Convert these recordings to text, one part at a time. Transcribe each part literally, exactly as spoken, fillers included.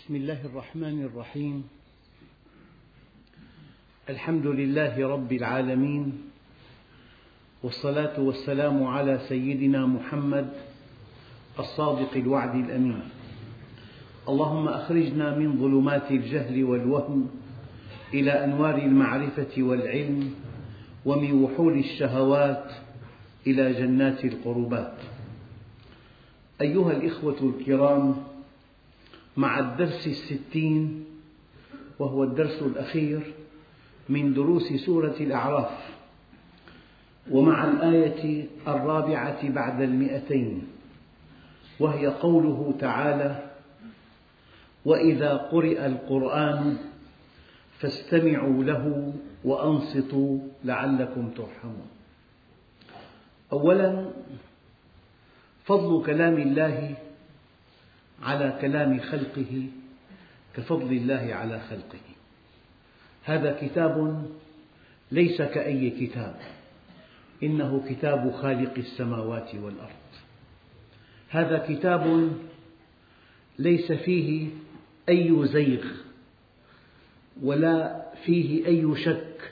بسم الله الرحمن الرحيم. الحمد لله رب العالمين، والصلاة والسلام على سيدنا محمد الصادق الوعد الأمين. اللهم أخرجنا من ظلمات الجهل والوهم إلى أنوار المعرفة والعلم، ومن وحول الشهوات إلى جنات القربات. أيها الإخوة الكرام، مع الدرس الستين، وهو الدرس الأخير من دروس سورة الأعراف، ومع الآية الرابعة بعد المئتين، وهي قوله تعالى: وإذا قرئ القرآن فاستمعوا له وأنصتوا لعلكم ترحمون. أولاً، فضل كلام الله على كلام خلقه كفضل الله على خلقه. هذا كتاب ليس كأي كتاب، إنه كتاب خالق السماوات والأرض. هذا كتاب ليس فيه أي زيغ ولا فيه أي شك،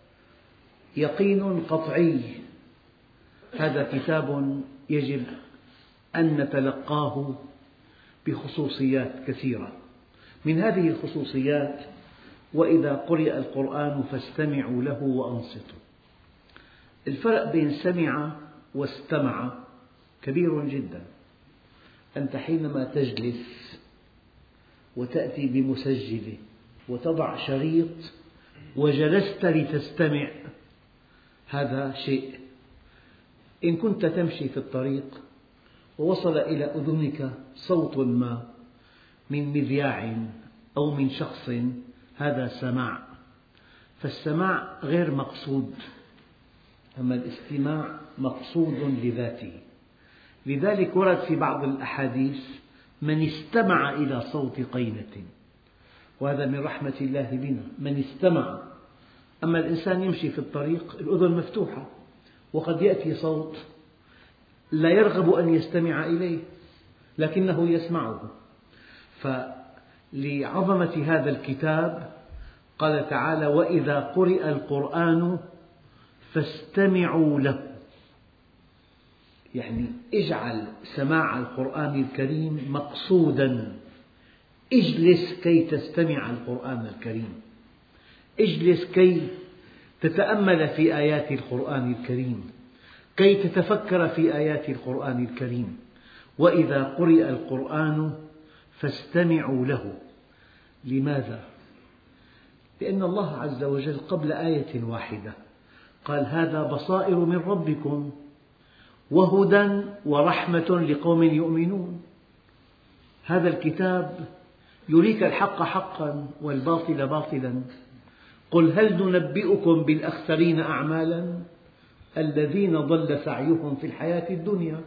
يقين قطعي. هذا كتاب يجب أن نتلقاه بخصوصيات كثيرة. من هذه الخصوصيات: وإذا قرئ القرآن فاستمعوا له وأنصتوا. الفرق بين سمع واستمع كبير جدا. أنت حينما تجلس وتأتي بمسجلة وتضع شريط وجلست لتستمع، هذا شيء. إن كنت تمشي في الطريق ووصل إلى أذنك صوت ما من مذياع أو من شخص، هذا سماع. فالسماع غير مقصود، أما الاستماع مقصود لذاته. لذلك ورد في بعض الأحاديث: من استمع إلى صوت قينة، وهذا من رحمة الله بنا، من استمع. أما الإنسان يمشي في الطريق الأذن مفتوحة، وقد يأتي صوت لا يرغب أن يستمع إليه لكنه يسمعه. فلعظمة هذا الكتاب قال تعالى: وإذا قرئ القرآن فاستمعوا له. يعني اجعل سماع القرآن الكريم مقصودا. اجلس كي تستمع القرآن الكريم، اجلس كي تتأمل في آيات القرآن الكريم، كي تتفكر في آيات القرآن الكريم. وإذا قرئ القرآن فاستمعوا له. لماذا؟ لأن الله عز وجل قبل آية واحدة قال: هذا بصائر من ربكم وهدى ورحمة لقوم يؤمنون. هذا الكتاب يريك الحق حقا والباطل باطلا. قل هل ننبئكم بالأخسرين أعمالا الذين ضل سعيهم في الحياة الدنيا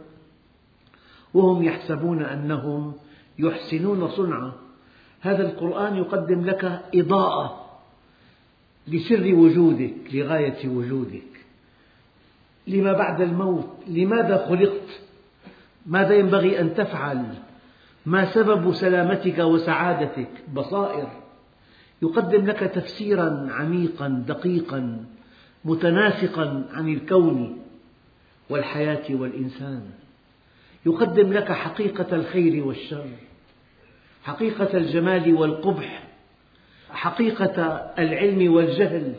وهم يحسبون أنهم يحسنون صنعا. هذا القرآن يقدم لك إضاءة لسر وجودك، لغاية وجودك، لما بعد الموت، لماذا خلقت، ماذا ينبغي أن تفعل، ما سبب سلامتك وسعادتك. بصائر. يقدم لك تفسيرا عميقا دقيقا متناسقا عن الكون والحياة والإنسان. يقدم لك حقيقة الخير والشر، حقيقة الجمال والقبح، حقيقة العلم والجهل.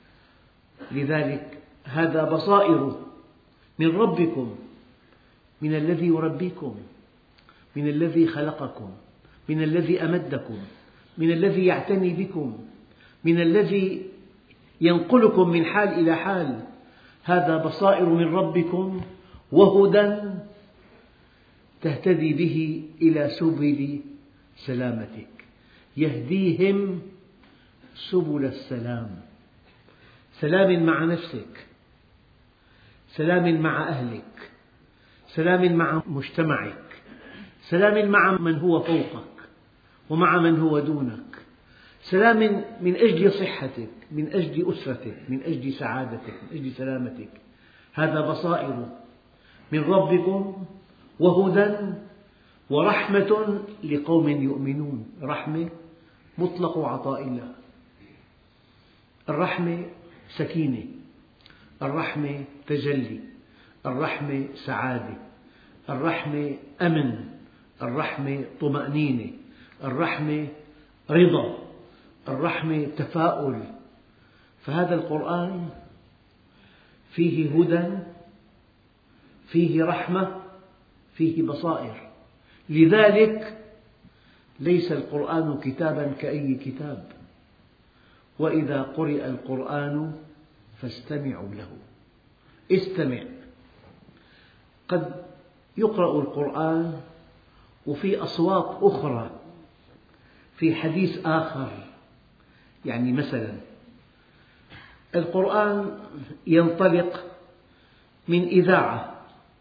لذلك هذا بصائر من ربكم، من الذي يربيكم، من الذي خلقكم، من الذي أمدكم، من الذي يعتني بكم، من الذي ينقلكم من حال إلى حال. هذا بصائر من ربكم وهدى تهتدي به إلى سبل سلامتك. يهديهم سبل السلام. سلام مع نفسك، سلام مع أهلك، سلام مع مجتمعك، سلام مع من هو فوقك ومع من هو دونك، سلام من أجل صحتك، من أجل أسرتك، من أجل سعادتك، من أجل سلامتك. هذا بصائر من ربكم وهدى ورحمة لقوم يؤمنون. رحمة مطلق عطاء الله. الرحمة سكينة، الرحمة تجلي، الرحمة سعادة، الرحمة أمن، الرحمة طمأنينة، الرحمة رضا، الرحمة تفاؤل. فهذا القرآن فيه هدى، فيه رحمة، فيه بصائر. لذلك ليس القرآن كتابا كأي كتاب، وإذا قرئ القرآن فاستمعوا له. استمع. قد يقرأ القرآن وفي أصوات أخرى، في حديث آخر. يعني مثلا القرآن ينطلق من إذاعة،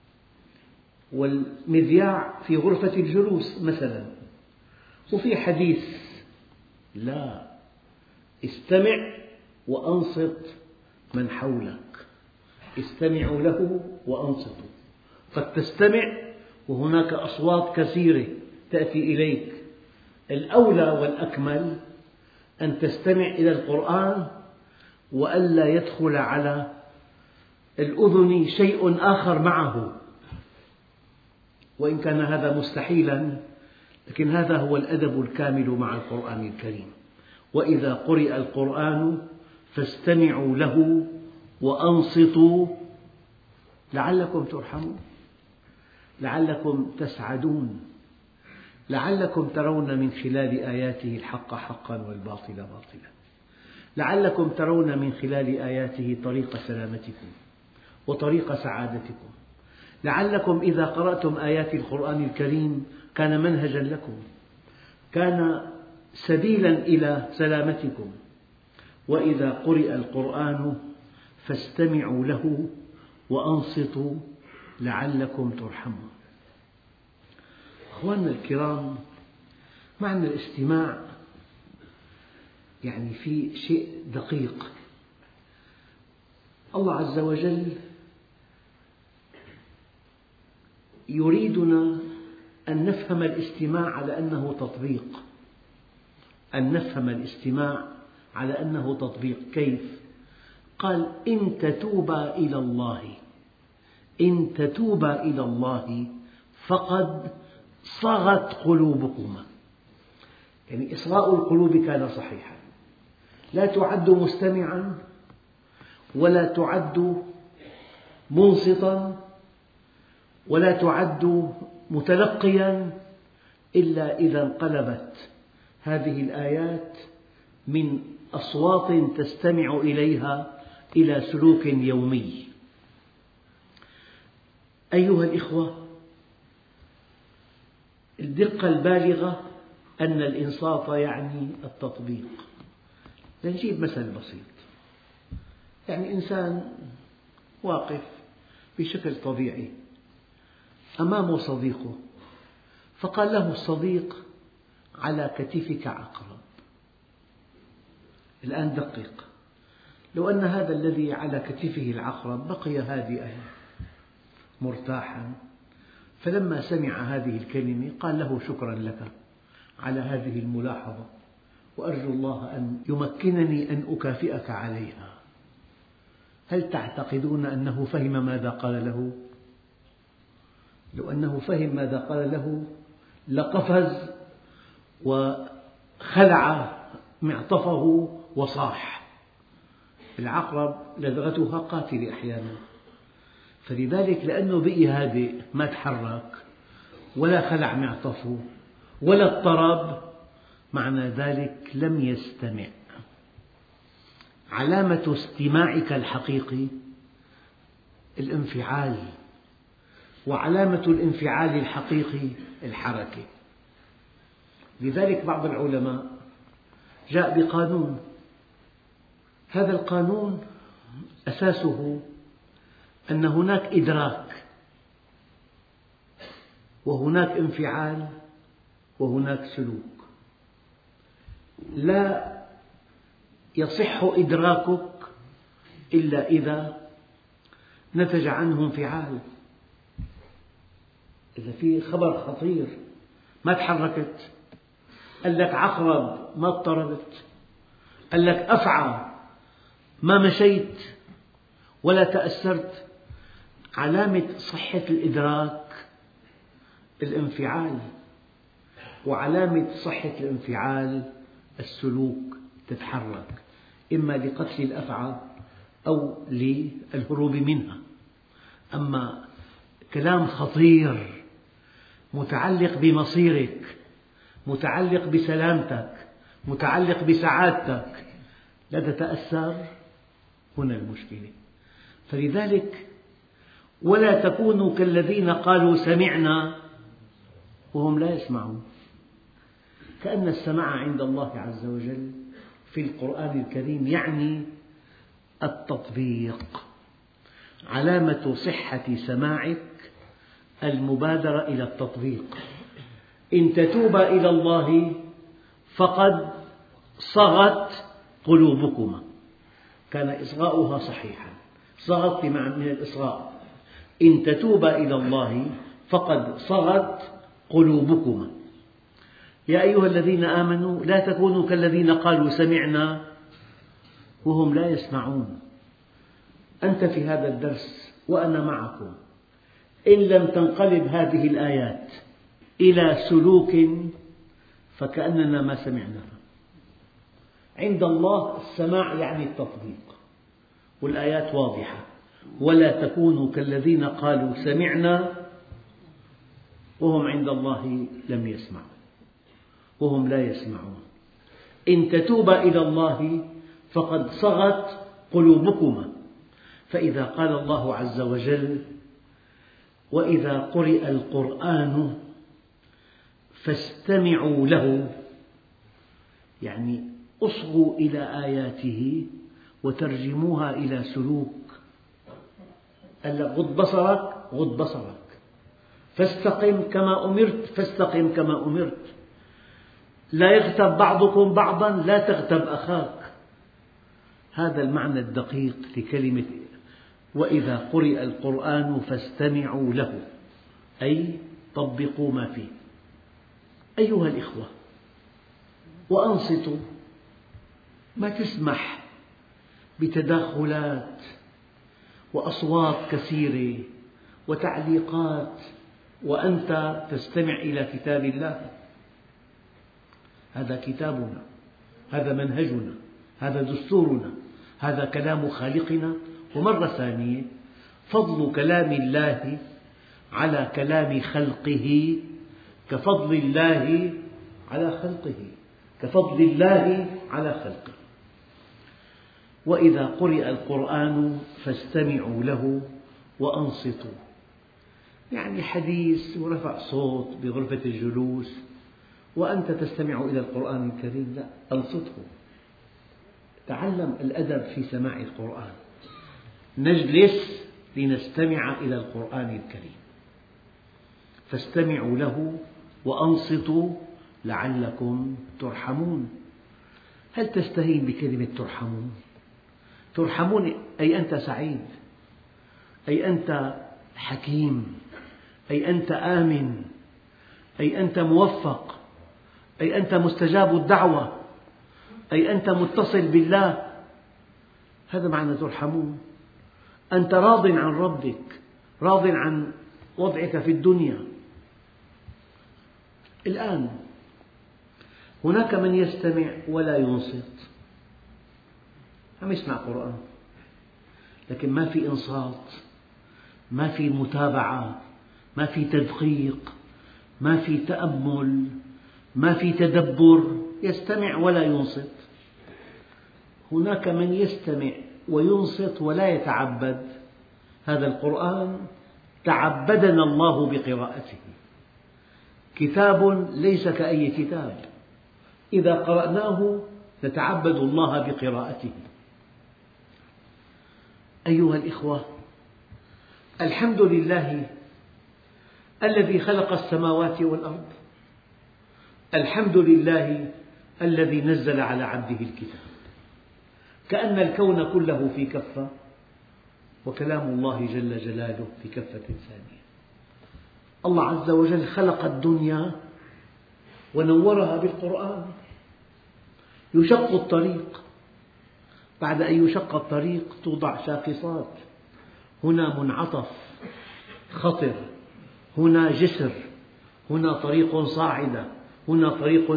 والمذياع في غرفة الجلوس مثلا، وفي حديث. لا، استمع وأنصت من حولك. استمعوا له وأنصتوا. قد تستمع وهناك أصوات كثيرة تأتي إليك. الأولى والأكمل أن تستمع إلى القرآن وألا يدخل على الأذن شيء آخر معه، وإن كان هذا مستحيلا، لكن هذا هو الأدب الكامل مع القرآن الكريم. وإذا قرئ القرآن فاستمعوا له وأنصتوا لعلكم ترحمون، لعلكم تسعدون، لعلكم ترون من خلال آياته الحق حقا والباطل باطلا، لعلكم ترون من خلال آياته طريق سلامتكم وطريق سعادتكم، لعلكم إذا قرأتم آيات القرآن الكريم كان منهجا لكم، كان سبيلا إلى سلامتكم. وإذا قرئ القرآن فاستمعوا له وأنصتوا لعلكم ترحمون. أخواننا الكرام، معنى الاستماع يعني في شيء دقيق. الله عز وجل يريدنا أن نفهم الاستماع على أنه تطبيق، أن نفهم الاستماع على أنه تطبيق. كيف؟ قال: إن تتوبا إلى الله إن تتوبا إلى الله فقد صغت قلوبكما. يعني إصغاء القلوب كان صحيحا، لا تعد مستمعا ولا تعد منصتا ولا تعد متلقيا إلا إذا انقلبت هذه الآيات من أصوات تستمع إليها إلى سلوك يومي. أيها الإخوة، الدقة البالغة أن الإنصات يعني التطبيق. لنجيب مثل بسيط. يعني إنسان واقف بشكل طبيعي، أمامه صديقه، فقال له الصديق: على كتفك عقرب. الآن دقق، لو أن هذا الذي على كتفه العقرب بقي هادئا مرتاحا، فلما سمع هذه الكلمة قال له: شكرا لك على هذه الملاحظة، وأرجو الله أن يمكنني أن أكافئك عليها. هل تعتقدون أنه فهم ماذا قال له؟ لو أنه فهم ماذا قال له لقفز وخلع معطفه وصاح. العقرب لدغتها قاتلة أحيانا، فلذلك لأنه بقي هادئ ما تحرك ولا خلع معطفه ولا اضطرب، معنى ذلك لم يستمع. علامة استماعك الحقيقي الانفعال، وعلامة الانفعال الحقيقي الحركة. لذلك بعض العلماء جاء بقانون، هذا القانون أساسه أن هناك إدراك وهناك انفعال وهناك سلوك. لا يصح إدراكك إلا إذا نتج عنه انفعال. إذا في خبر خطير ما تحركت. قال لك عقرب ما اضطربت. قال لك أفعى ما مشيت ولا تأثرت. علامة صحة الإدراك الانفعال، وعلامة صحة الانفعال السلوك، تتحرك إما لقتل الأفعى أو للهروب منها. أما كلام خطير متعلق بمصيرك، متعلق بسلامتك، متعلق بسعادتك، لا تتأثر، هنا المشكلة. فلذلك ولا تكونوا كالذين قالوا سمعنا وهم لا يسمعون. كأن السماع عند الله عز وجل في القرآن الكريم يعني التطبيق. علامة صحة سماعك المبادرة إلى التطبيق. إن تتوبا إلى الله فقد صغت قلوبكما. كان إصغاؤها صحيحا، صغت من الإصغاء. إن تتوبا إلى الله فقد صغت قلوبكما. يا أيها الذين آمنوا لا تكونوا كالذين قالوا سمعنا وهم لا يسمعون. أنت في هذا الدرس وأنا معكم، إن لم تنقلب هذه الآيات إلى سلوك فكأننا ما سمعناها. عند الله السماع يعني التطبيق، والآيات واضحة: ولا تكونوا كالذين قالوا سمعنا وهم عند الله لم يسمعوا وهم لا يسمعون. إن تتوبا إلى الله فقد صغت قلوبكما. فإذا قال الله عز وجل: وإذا قرئ القرآن فاستمعوا له، يعني أصغوا إلى آياته وترجموها إلى سلوك. قال لك غض بصرك، غض بصرك، فاستقم كما أمرت، فاستقم كما أمرت، لا يغتب بعضكم بعضا، لا تغتب أخاك. هذا المعنى الدقيق لكلمة وإذا قرئ القرآن فاستمعوا له، أي طبقوا ما فيه. أيها الإخوة، وأنصتوا، ما تسمح بتداخلات وأصوات كثيرة وتعليقات وأنت تستمع إلى كتاب الله. هذا كتابنا، هذا منهجنا، هذا دستورنا، هذا كلام خالقنا. ومرة ثانية، فضل كلام الله على كلام خلقه كفضل الله على خلقه، كفضل الله على خلقه. وإذا قرئ القرآن فاستمعوا له وأنصتوا، يعني حديث ورفع صوت بغرفة الجلوس وأنت تستمع إلى القرآن الكريم، لا، أنصته. تعلم الأدب في سماع القرآن. نجلس لنستمع إلى القرآن الكريم. فاستمعوا له وأنصتوا لعلكم ترحمون. هل تستهين بكلمة ترحمون؟ ترحمون أي أنت سعيد، أي أنت حكيم، أي أنت آمن، أي أنت موفق، أي أنت مستجاب الدعوة، أي أنت متصل بالله. هذا معنى ترحمون. أنت راض عن ربك، راض عن وضعك في الدنيا. الآن هناك من يستمع ولا ينصت، عم يسمع قرآن لكن ما في إنصات، ما في متابعة، ما في تدقيق، ما في تأمل، ما في تدبر. يستمع ولا ينصت. هناك من يستمع وينصت ولا يتعبد. هذا القرآن تعبدنا الله بقراءته. كتاب ليس كأي كتاب، إذا قرأناه نتعبد الله بقراءته. أيها الإخوة، الحمد لله الذي خلق السماوات والأرض، الحمد لله الذي نزل على عبده الكتاب. كأن الكون كله في كفة وكلام الله جل جلاله في كفة ثانية. الله عز وجل خلق الدنيا ونورها بالقرآن. يشق الطريق، بعد أن يشق الطريق توضع شاخصات، هنا منعطف خطر، هنا جسر، هنا طريق صاعدة، هنا طريق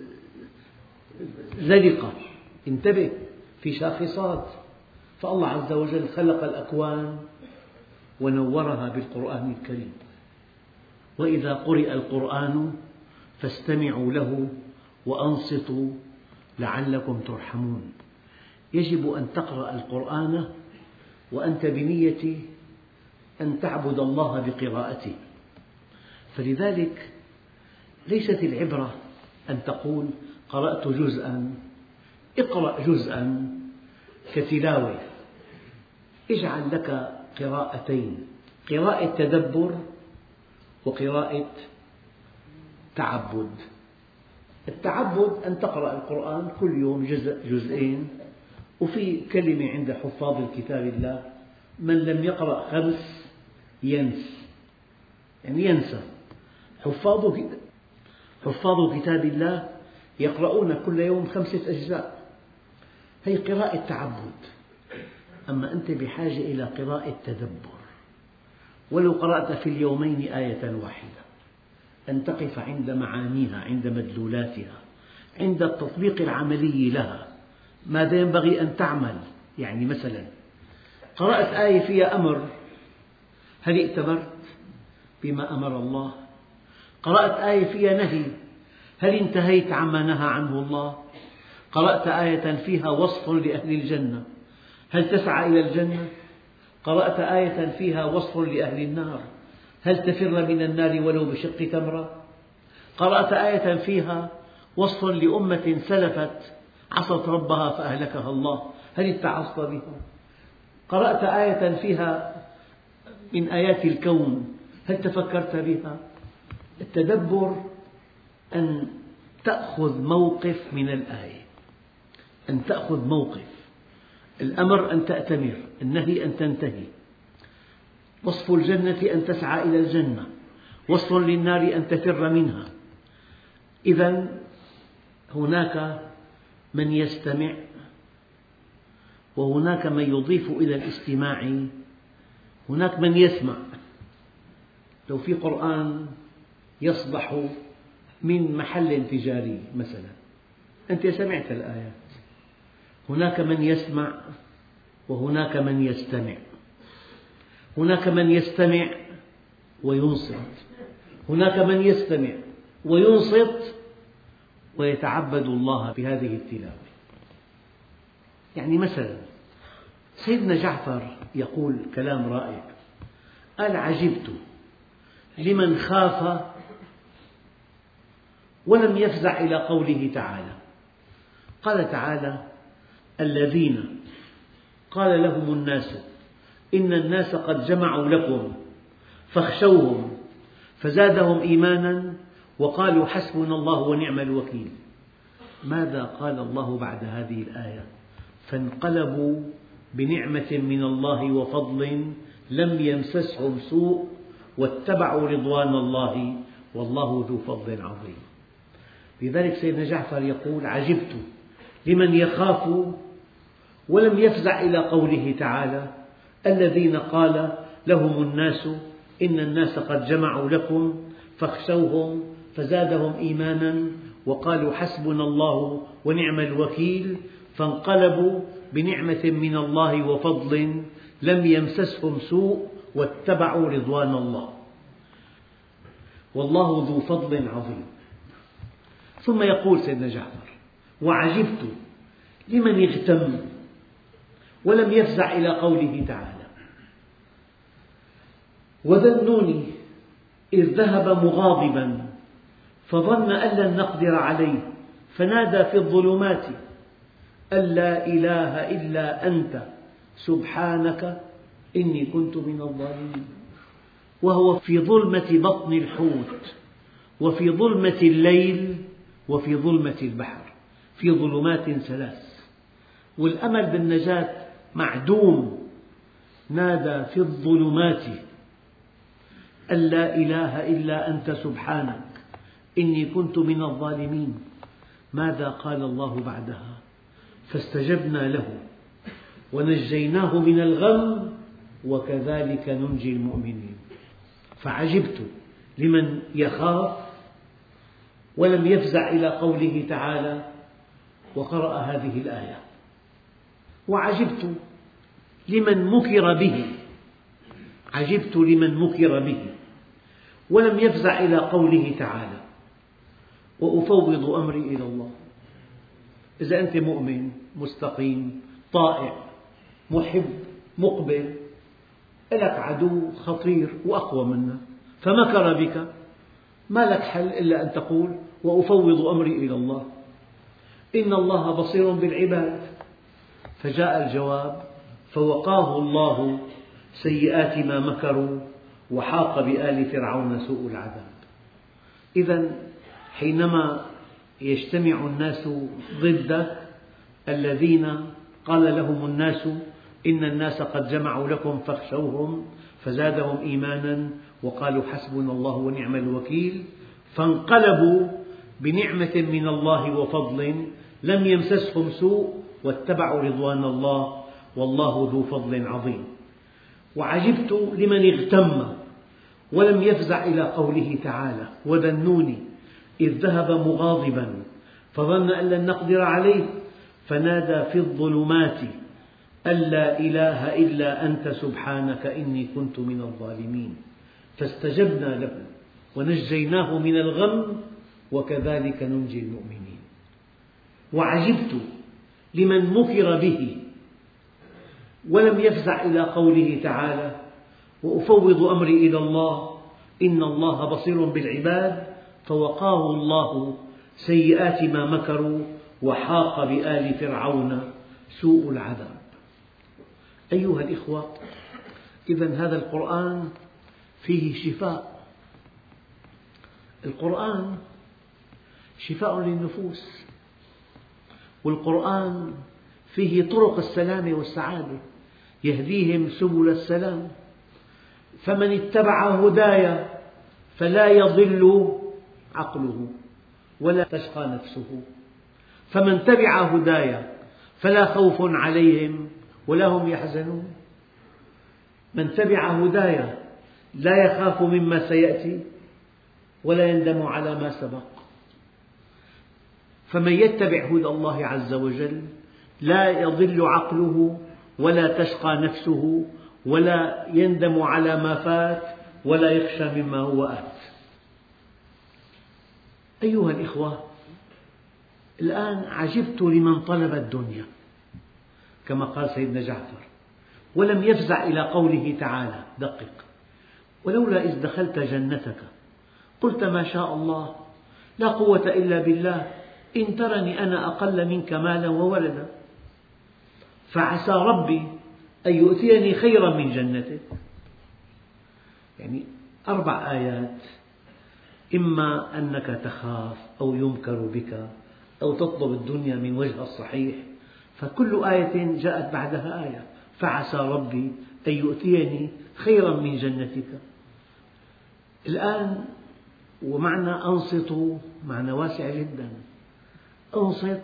زلقة، انتبه، في شاخصات. فالله عز وجل خلق الأكوان ونورها بالقرآن الكريم. وإذا قرئ القرآن فاستمعوا له وأنصتوا لعلكم ترحمون. يجب أن تقرأ القرآن وأنت بنية أن تعبد الله بقراءته. فلذلك ليست العبرة أن تقول قرأت جزءا، اقرأ جزءا كتلاوة. اجعل لك قراءتين، قراءة تدبر وقراءة تعبد. التعبد أن تقرأ القرآن كل يوم جزء جزئين. وفي كلمة عند حفاظ الكتاب الله: من لم يقرأ خمس ينس، يعني ينسى. حفاظ حفاظ كتاب الله يقرؤون كل يوم خمسة أجزاء، هي قراءة تعبد. أما أنت بحاجة إلى قراءة تدبر، ولو قرأت في اليومين آية واحدة، أن تقف عند معانيها، عند مدلولاتها، عند التطبيق العملي لها، ماذا ينبغي أن تعمل. يعني مثلا قرأت آية فيها أمر، هل ائتمرت بما أمر الله؟ قرأت آية فيها نهي، هل انتهيت عما نهى عنه الله؟ قرأت آية فيها وصف لأهل الجنة، هل تسعى إلى الجنة؟ قرأت آية فيها وصف لأهل النار، هل تفر من النار ولو بشق تمرة؟ قرأت آية فيها وصف لأمة سلفت عصت ربها فأهلكها الله، هل اتعظت بها؟ قرأت آية فيها من آيات الكون، هل تفكرت بها؟ التدبر أن تأخذ موقف من الآية، أن تأخذ موقف. الأمر أن تأتمر، النهي أن تنتهي، وصف الجنة أن تسعى إلى الجنة، وصف للنار أن تفر منها. إذن هناك من يستمع، وهناك من يضيف إلى الاستماع، هناك من يسمع. لو في قرآن يصدح من محل تجاري مثلا، أنت سمعت الآيات. هناك من يسمع وهناك من يستمع، هناك من يستمع وينصت، هناك من يستمع وينصت ويتعبد الله بهذه التلاوة. يعني مثلا سيدنا جعفر يقول كلام رائع، قال: عجبت لمن خاف ولم يفزع إلى قوله تعالى. قال تعالى: الذين قال لهم الناس إن الناس قد جمعوا لكم فاخشوهم فزادهم إيمانا وقالوا حسبنا الله ونعم الوكيل. ماذا قال الله بعد هذه الآية؟ فانقلبوا بنعمة من الله وفضل لم يمسسهم سوء واتبعوا رضوان الله والله ذو فضل عظيم. لذلك سيدنا جعفر يقول: عجبت لمن يخاف ولم يفزع إلى قوله تعالى: الذين قال لهم الناس إن الناس قد جمعوا لكم فاخشوهم فزادهم إيمانا وقالوا حسبنا الله ونعم الوكيل فانقلبوا بنعمة من الله وفضل لم يمسسهم سوء واتبعوا رضوان الله والله ذو فضل عظيم. ثم يقول سيدنا جعفر: وعجبت لمن اغتم ولم يفزع إلى قوله تعالى: وذا النون إذ ذهب مغاضبا فظن أن لن نقدر عليه فنادى في الظلمات أن لا إله إلا أنت سبحانك إني كنت من الظالمين. وهو في ظلمة بطن الحوت وفي ظلمة الليل وفي ظلمة البحر، في ظلمات ثلاث، والأمل بالنجاة معدوم. نادى في الظلمات أن لا إله إلا أنت سبحانك إني كنت من الظالمين. ماذا قال الله بعدها؟ فاستجبنا له ونجيناه من الغم وكذلك ننجي المؤمنين. فعجبت لمن يخاف ولم يفزع إلى قوله تعالى وقرأ هذه الآية، وعجبت لمن مكر به، عجبت لمن مكر به ولم يفزع إلى قوله تعالى وأفوض أمري إلى الله. إذا أنت مؤمن مستقيم طائع محب مقبل، لك عدو خطير وأقوى منك فمكر بك، ما لك حل إلا أن تقول وأفوض أمري إلى الله، إن الله بصير بالعباد. فجاء الجواب فوقاه الله سيئات ما مكروا وحاق بآل فرعون سوء العذاب. إذا حينما يجتمع الناس ضدك الذين قال لهم الناس إن الناس قد جمعوا لكم فاخشوهم فزادهم إيمانا وقالوا حسبنا الله ونعم الوكيل، فانقلبوا بنعمة من الله وفضل لم يمسسهم سوء واتبعوا رضوان الله والله ذو فضل عظيم. وعجبت لمن اغتم ولم يفزع إلى قوله تعالى وذنوني إذ ذهب مغاضبا فظن أن لن نقدر عليه فنادى في الظلمات أن لا إله إلا أنت سبحانك إني كنت من الظالمين. فاستجبنا له ونجيناه من الغم وكذلك ننجي المؤمنين. وعجبت لمن مكر به ولم يفزع إلى قوله تعالى وأفوض أمري إلى الله إن الله بصير بالعباد، فوقاه الله سيئات ما مكروا وحاق بآل فرعون سوء العذاب. أيها الإخوة، إذن هذا القرآن فيه شفاء. القرآن شفاء للنفوس، والقرآن فيه طرق السلام والسعادة، يهديهم سبل السلام. فمن اتبع هداي فلا يضل عقله ولا تشقى نفسه، فمن تبع هداي فلا خوف عليهم ولا هم يحزنون. من تبع هداي لا يخاف مما سيأتي ولا يندم على ما سبق. فمن يتبع هدى الله عز وجل لا يضل عقله ولا تشقى نفسه ولا يندم على ما فات ولا يخشى مما هو آت. أيها الإخوة، الآن عجبت لمن طلب الدنيا كما قال سيدنا جعفر ولم يفزع إلى قوله تعالى، دقق، ولولا إذ دخلت جنتك قلت ما شاء الله لا قوة إلا بالله إن ترني أنا أقل منك مالا وولدا فعسى ربي أن يؤتيني خيرا من جنتك. يعني أربع آيات، إما أنك تخاف أو يمكر بك أو تطلب الدنيا من وجه الصحيح، فكل آية جاءت بعدها آية، فعسى ربي أن يؤتيني خيرا من جنتك. الآن ومعنى أنصتوا معنى واسع جدا. أنصت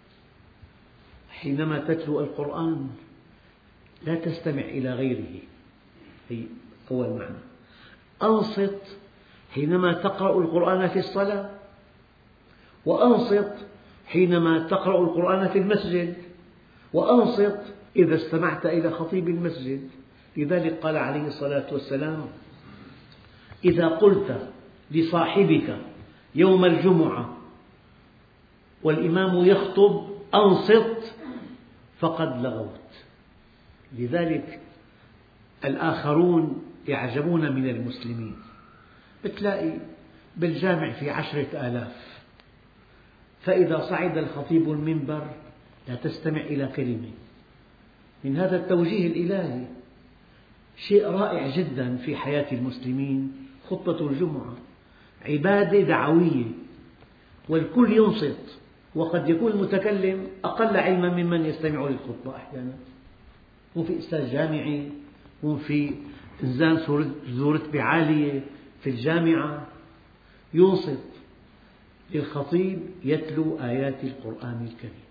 حينما تتلو القرآن لا تستمع إلى غيره، هي أول معنى. أنصت حينما تقرأ القرآن في الصلاة، وأنصت حينما تقرأ القرآن في المسجد، وأنصت إذا استمعت إلى خطيب المسجد. لذلك قال عليه الصلاة والسلام إذا قلت لصاحبك يوم الجمعة والإمام يخطب أنصت فقد لغوت. لذلك الآخرون يعجبون من المسلمين، بتلاقي بالجامع في عشرة آلاف، فإذا صعد الخطيب المنبر لا تستمع إلى كلمة. من هذا التوجيه الإلهي شيء رائع جدا في حياة المسلمين. خطبة الجمعة عبادة دعوية والكل ينصت، وقد يكون المتكلم أقل علما ممن يستمع للخطبة. أحيانا يكون في أستاذ جامعي، يكون في إنسان ذو رتبة عالية في الجامعة ينصت، للخطيب يتلو آيات القرآن الكريم.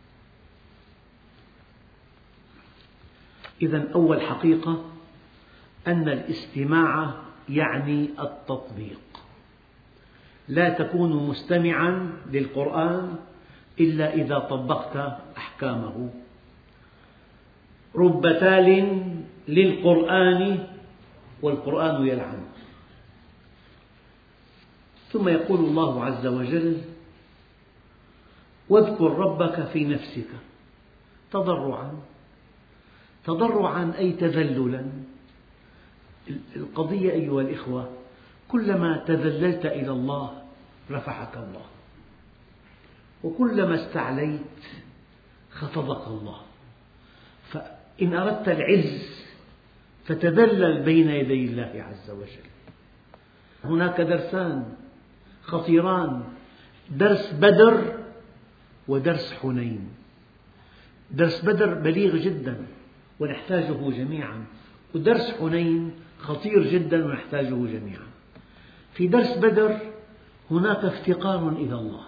إذن أول حقيقة أن الاستماع يعني التطبيق. لا تكون مستمعا للقرآن إلا إذا طبقت أحكامه. رب تال للقرآن والقرآن يلعن. ثم يقول الله عز وجل: واذكر ربك في نفسك تضرعا. تضرعا أي تذللا. القضية أيها الإخوة، كلما تذللت إلى الله رفعك الله، وكلما استعليت خفضك الله. فإن أردت العز فتذلل بين يدي الله عز وجل. هناك درسان خطيران: درس بدر ودرس حنين. درس بدر بليغ جدا ونحتاجه جميعا، ودرس حنين خطير جدا ونحتاجه جميعا. في درس بدر هناك افتقار إلى الله،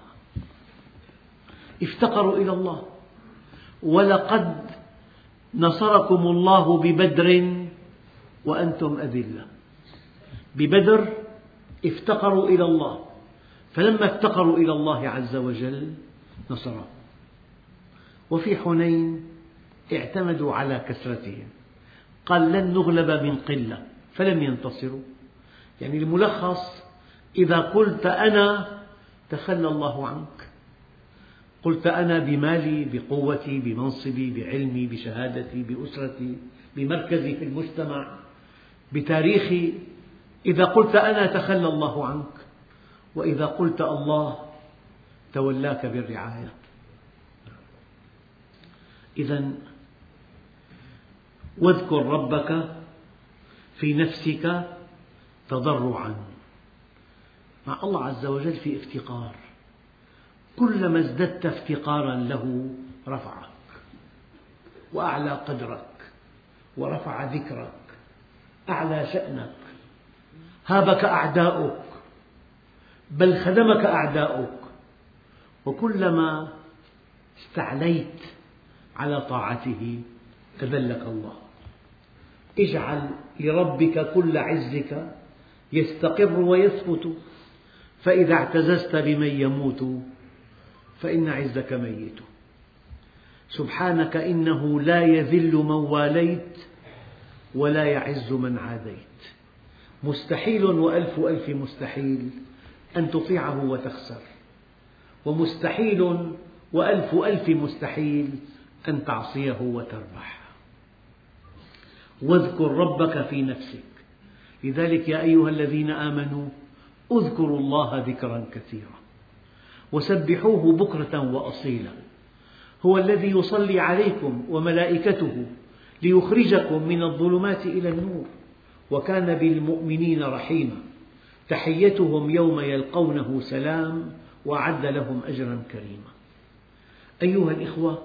افتقروا إلى الله: ولقد نصركم الله ببدر وأنتم أذلة. ببدر افتقروا إلى الله، فلما افتقروا إلى الله عز وجل نصرهم. وفي حنين اعتمدوا على كثرتهم، قال: لن نغلب من قلة، فلم ينتصروا. يعني الملخص: إذا قلت أنا تخلى الله عنك. قلت أنا بمالي، بقوتي، بمنصبي، بعلمي، بشهادتي، بأسرتي، بمركزي في المجتمع، بتاريخي. إذا قلت أنا تخلى الله عنك، وإذا قلت الله تولاك بالرعاية. إذن واذكر ربك في نفسك تضرعا. مع الله عز وجل في افتقار، كلما ازددت افتقارا له رفعك وأعلى قدرك ورفع ذكرك، أعلى شأنك. هابك أعداؤك، بل خدمك أعداؤك. وكلما استعليت على طاعته أذلك الله. اجعل لربك كل عزك يستقر ويثبت، فإذا اعتززت بمن يموت فإن عزك ميت. سبحانك إنه لا يذل من واليت ولا يعز من عاديت. مستحيل وألف ألف مستحيل أن تطيعه وتخسر، ومستحيل وألف ألف مستحيل أن تعصيه وتربح. واذكر ربك في نفسك. لذلك يا أيها الذين آمنوا اذكروا الله ذكرا كثيرا وسبحوه بكرة وأصيلا. هو الذي يصلي عليكم وملائكته ليخرجكم من الظلمات إلى النور، وكان بالمؤمنين رحيما. تحيتهم يوم يلقونه سلام وأعد لهم أجرا كريما. أيها الإخوة،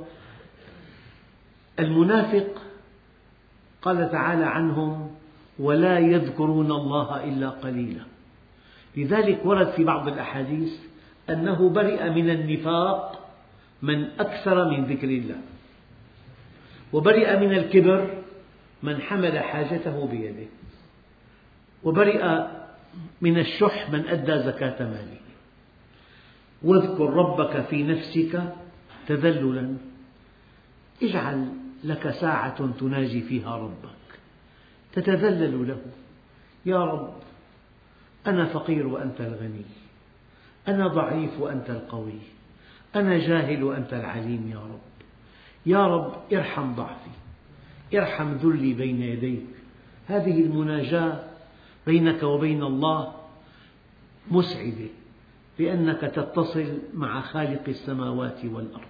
المنافق قال تعالى عنهم: ولا يذكرون الله إلا قليلا. لذلك ورد في بعض الأحاديث أنه برئ من النفاق من أكثر من ذكر الله، وبرئ من الكبر من حمل حاجته بيده، وبرئ من الشح من أدى زكاة ماله. واذكر ربك في نفسك تذللا. اجعل لك ساعة تناجي فيها ربك، تتذلل له: يا رب أنا فقير وأنت الغني، أنا ضعيف وأنت القوي، أنا جاهل وأنت العليم. يا رب يا رب ارحم ضعفي، ارحم ذلي بين يديك. هذه المناجاة بينك وبين الله مسعدة، لأنك تتصل مع خالق السماوات والأرض.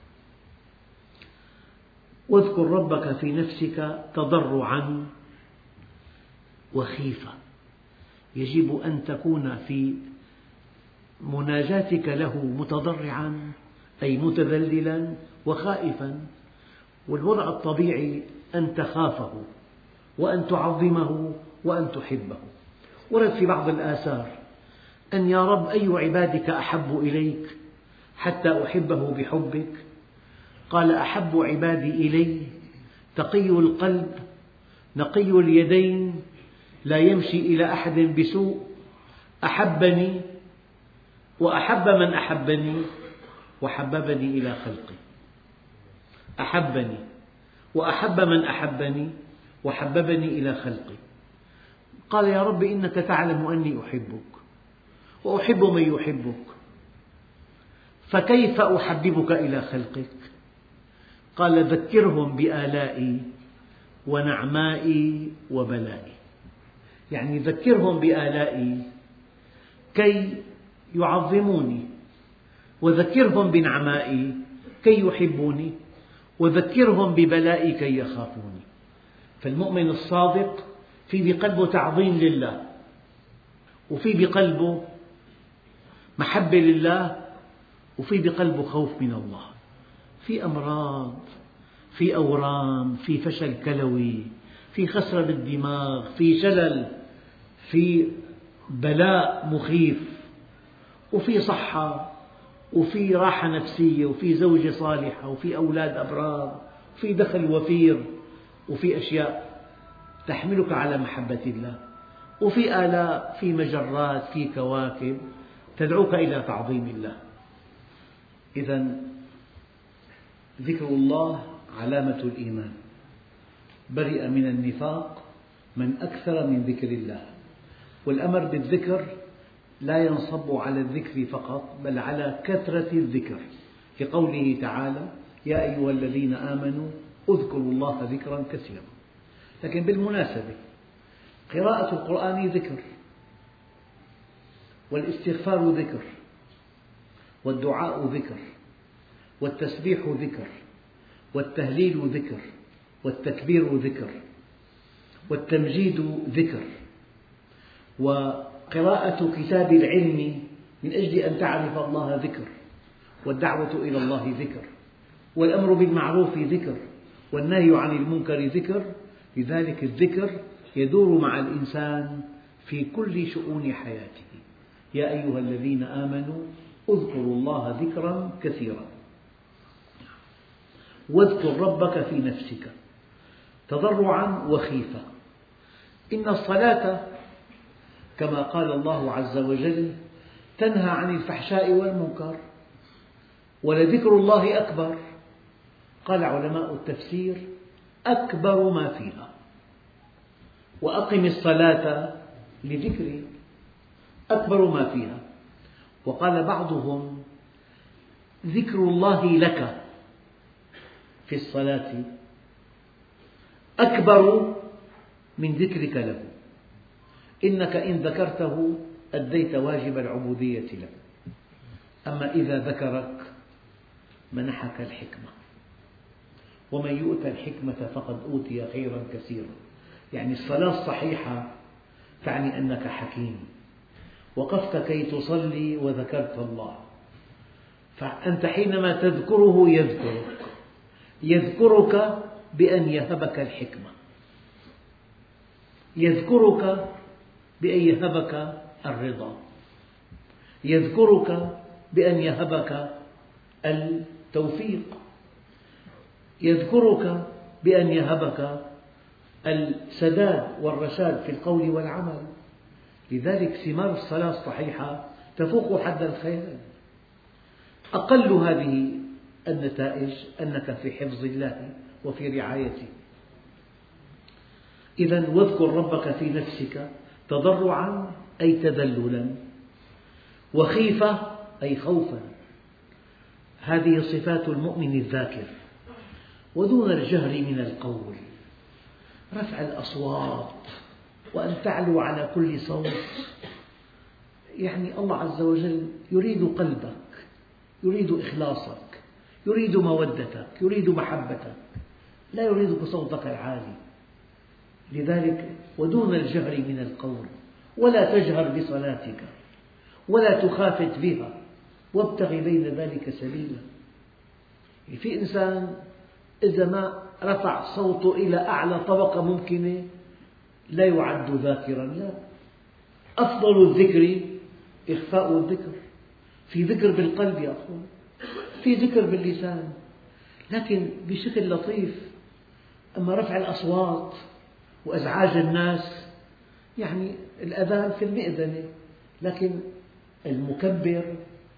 واذكر ربك في نفسك تضرعا وخيفة. يجب أن تكون في مناجاتك له متضرعا، أي متذللا وخائفا. والوضع الطبيعي أن تخافه وأن تعظمه وأن تحبه. ورد في بعض الآثار أن يا رب أي عبادك أحب إليك حتى أحبه بحبك؟ قال أحب عبادي إلي تقي القلب نقي اليدين لا يمشي إلى أحد بسوء أحبني وأحب من أحبني وحببني إلى خلقي. أحبني وأحب من أحبني وحببني إلى خلقي. قال يا رب إنك تعلم أني أحبك وأحب من يحبك، فكيف أحببك إلى خلقك؟ قال ذكرهم بآلائي ونعمائي وبلائي. يعني ذكرهم بآلائي كي يعظموني، وذكرهم بنعمائي كي يحبوني، وذكرهم ببلائي كي يخافوني. فالمؤمن الصادق في بقلبه تعظيم لله، وفي بقلبه محبة لله، وفي بقلبه خوف من الله. في أمراض، في أورام، في فشل كلوي، في خسرة بالدماغ، في شلل، في بلاء مخيف، وفي صحة، وفي راحة نفسية، وفي زوجة صالحة، وفي أولاد أبرار، وفي دخل وفير، وفي أشياء تحملك على محبة الله، وفي آلاء، في مجرات، في كواكب تدعوك إلى تعظيم الله. إذن ذكر الله علامة الإيمان. برئ من النفاق من أكثر من ذكر الله. والأمر بالذكر لا ينصب على الذكر فقط، بل على كثرة الذكر، كقوله تعالى يا أيها الذين آمنوا اذكروا الله ذكرا كثيرا. لكن بالمناسبة قراءة القرآن ذكر، والاستغفار ذكر، والدعاء ذكر، والتسبيح ذكر، والتهليل ذكر، والتكبير ذكر، والتمجيد ذكر، وقراءة كتاب العلم من أجل أن تعرف الله ذكر، والدعوة إلى الله ذكر، والأمر بالمعروف ذكر، والنهي عن المنكر ذكر. لذلك الذكر يدور مع الإنسان في كل شؤون حياته. يا أيها الذين آمنوا اذكروا الله ذكرا كثيرا. واذكر ربك في نفسك تضرعا وخيفة. إن الصلاة كما قال الله عز وجل تنهى عن الفحشاء والمنكر، ولذكر الله أكبر. قال علماء التفسير أكبر ما فيها، وأقم الصلاة لذكري، أكبر ما فيها. وقال بعضهم ذكر الله لك في الصلاة أكبر من ذكرك له، إنك إن ذكرته أديت واجب العبودية له. أما إذا ذكرك منحك الحكمة، ومن يؤت الحكمة فقد أوتي خيرا كثيرا. يعني الصلاة الصحيحة تعني أنك حكيم، وقفت كي تصلي وذكرت الله، فأنت حينما تذكره يذكرك، يذكرك بأن يهبك الحكمة، يذكرك بأن يهبك الرضا، يذكرك بأن يهبك التوفيق، يذكرك بأن يهبك السداد والرشاد في القول والعمل. لذلك ثمار الصلاة الصحيحة تفوق حد الخيال. أقل هذه النتائج أنك في حفظ الله وفي رعايته. إذن واذكر ربك في نفسك تضرعا أي تذللا، وخيفة أي خوفا. هذه صفات المؤمن الذاكر. ودون الجهر من القول، رفع الأصوات وأن تعلو على كل صوت. يعني الله عز وجل يريد قلبك، يريد إخلاصك، يريد مودتك، يريد محبتك، لا يريد صوتك العالي. لذلك ودون الجهر من القول، ولا تجهر بصلاتك ولا تخافت بها وابتغ بين ذلك سبيلا. في إنسان إذا ما رفع صوته إلى أعلى طبقة ممكنة لا يعد ذاكرا. لا، أفضل الذكر إخفاء الذكر. في ذكر بالقلب يا أخوان، في ذكر باللسان، لكن بشكل لطيف. أما رفع الأصوات وإزعاج الناس، يعني الأذان في المئذنة، لكن المكبر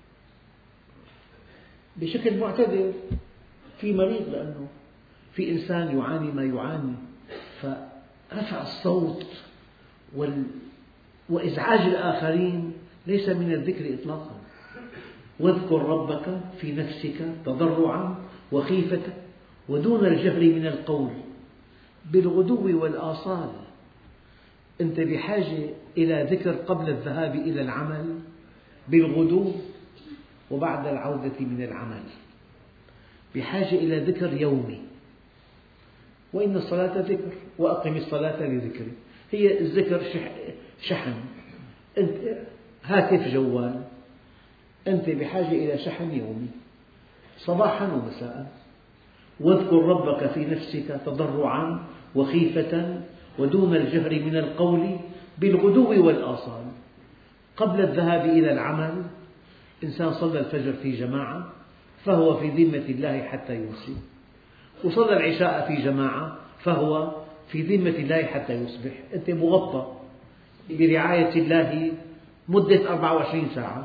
بشكل معتدل. في مريض، لأنه في إنسان يعاني ما يعاني، فرفع الصوت وال... وإزعاج الآخرين ليس من الذكر إطلاقا. واذكر ربك في نفسك تضرعا وخيفة ودون الجهر من القول بالغدو والآصال. أنت بحاجة إلى ذكر قبل الذهاب إلى العمل بالغدو وبعد العودة من العمل، بحاجة إلى ذكر يومي. وإن الصلاة ذكر وأقم الصلاة لذكري. هي الذكر شحن، أنت هاتف جوال، أنت بحاجة إلى شحن يومي صباحا ومساء. واذكر ربك في نفسك تضرعا وخيفة ودون الجهر من القول بالغدو والآصال. قبل الذهاب إلى العمل، إنسان صلى الفجر في جماعة فهو في ذمة الله حتى يمسي، وصلى العشاء في جماعة فهو في ذمة الله حتى يصبح. أنت مغطى برعاية الله مدة أربعة وعشرين ساعة.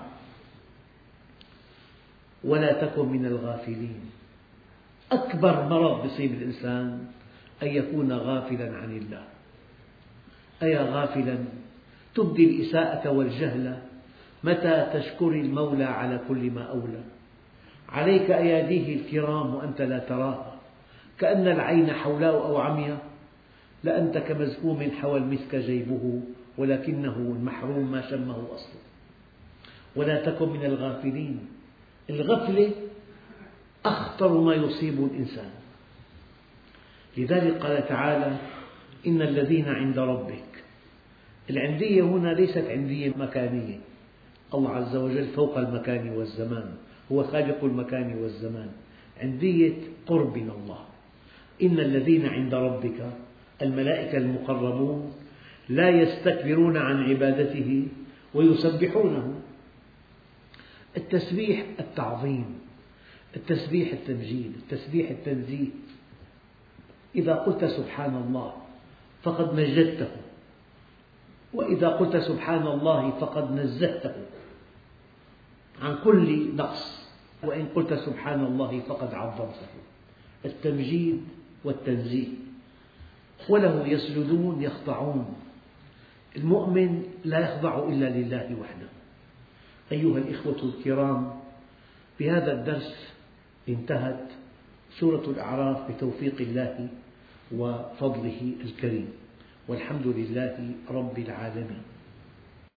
ولا تكن من الغافلين. أكبر مرض يصيب الإنسان أن يكون غافلا عن الله. أيا غافلا تبدي الإساءة والجهل متى تشكر المولى على كل ما أولى. عليك أياديه الكرام وأنت لا تراها، كأن العين حولاء أو عمياء. لأنت كمزكوم حوى المسك جيبه ولكنه المحروم ما شمه أصله. ولا تكن من الغافلين. الغفلة أخطر ما يصيب الإنسان. لذلك قال تعالى: إن الذين عند ربك. العندية هنا ليست عندية مكانية، الله عز وجل فوق المكان والزمان، هو خالق المكان والزمان. عندية قرب من الله. إن الذين عند ربك الملائكة المقربون لا يستكبرون عن عبادته ويسبحونه. التسبيح التعظيم، التسبيح التمجيد، التسبيح التنزيه. إذا قلت سبحان الله فقد مجدته، وإذا قلت سبحان الله فقد نزهته عن كل نقص، وإن قلت سبحان الله فقد عظمته. التمجيد والتنزيه. وله يسجدون يخضعون. المؤمن لا يخضع إلا لله وحده. أيها الإخوة الكرام، بهذا الدرس انتهت سورة الأعراف بتوفيق الله وفضله الكريم، والحمد لله رب العالمين.